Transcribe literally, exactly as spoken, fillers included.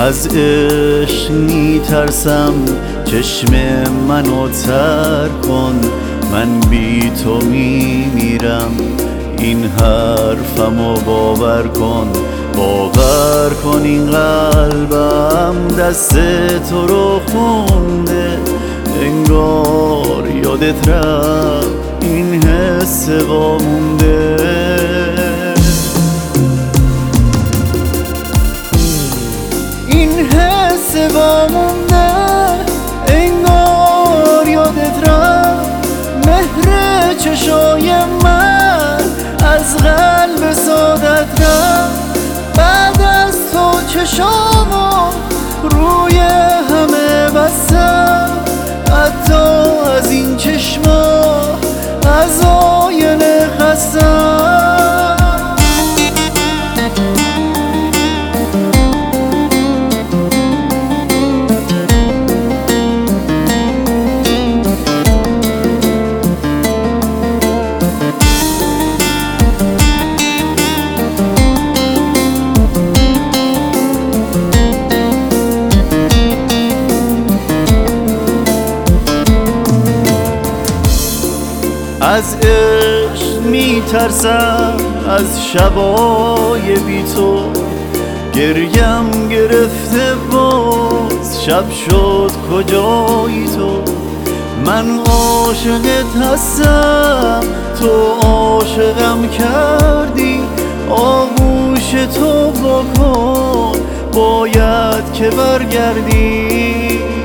از عشق میترسم، چشم منو تر کن، من بی تو میمیرم. این حرفمو باور کن، باور کن این قلبم دست تو رو خونده، انگار یادت رفت این حس وامونده. این حس وامونده انگار یادت رفت، مهر چشای من از قلب سادت رفت. بعد از تو چشامو روی همه بستم، حتی از این چشما از آینه خستم. از عشق میترسم، از شبای بی تو گریم گرفته، باز شب شد کجایی تو؟ من عاشقت هستم، تو عاشقم کردی، آغوش تو بکن باید که برگردی.